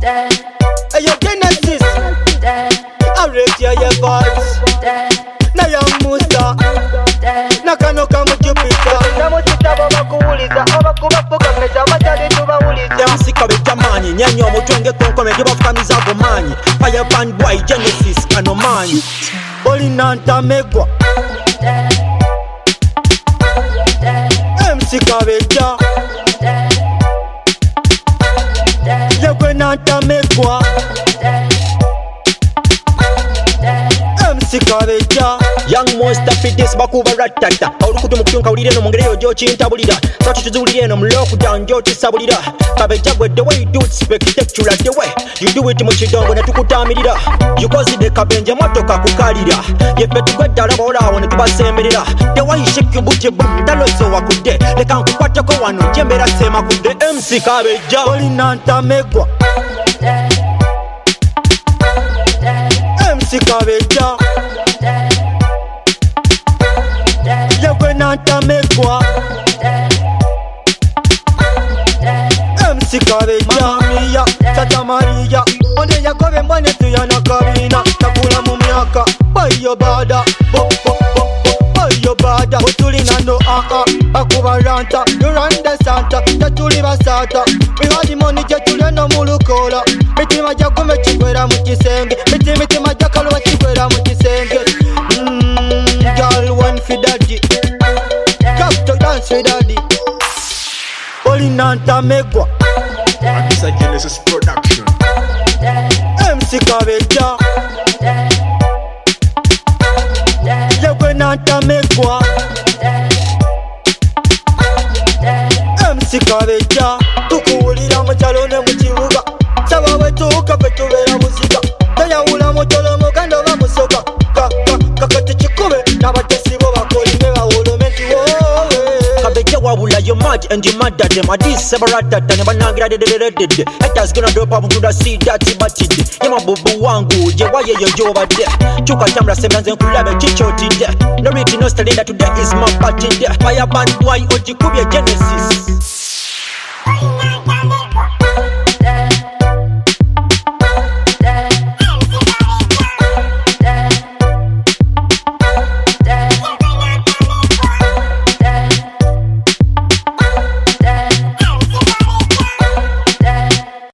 Hey, yo, Genesis. I rate your vibes. Na ya musta. Nakano kama Jupiter. Namusita babakuuliza abakubafuka meza batali tubawuliza. Musika betamani nyanyo mutwenge konkome gibafukamiza gomanyi. Fire band boy Genesis kano manyi. Olinanta megwa. MC Kabeja. Yegwe nanta megwa. MC Kabeja. Young monster fit this bakuba ratata. Olukutu mukyunka ulire no mungere yo chintabulira. Twati tuzulire no lockdown jo tisabulira. Kabeja gwe the way you do it spectacular the way you do it mu kidongo ne tukutamirira. You cause the kabenja motoka kukalira. Yefe tugwedala bola ne tubasemerera. The way you shake your booty boom dalozo wakude. Leka nkukwatako wano jembera sema kude. MC Kabeja olinanta megwa. MC Kabeja Yegwe nanta megwa. MC Kabeja Mia Tata Maria One yakobe mbwane tuyana kabina. Takula mu myaka Bayo bada Bayo bada Otulina no Akuba ranta You run the Santa Tatuli basata We had the money jetule no mulukola. Mitima jakume chikwera mu kisenge. Mitima jakaluwa chikwera mu kisenge. Girl one fi daddy. Come to dance with daddy. Olinanta megwa. And this a Genesis production. MC Kabeja Yegwe nanta megwa. MC Kabeja tukuwulira mu kyalo ne mu kibuga. Saba wetuuka fe tubeera muzika. Teyawula mutolo muganda oba musoka. Kakati kikube n'abatesi bo bakolime bawulome nti wowe. Kabeja wabula you mad and you mad at them. Adi sebaratata ne banangira dedededede. Haters gonna drop up to the sea dati batide. Yema bubu wangu je waye yo jobade. Chuka tamra sebanze nkulabe chichotide. No reach no stalenda today is my party day. Fire band boy ojikubye Genesis.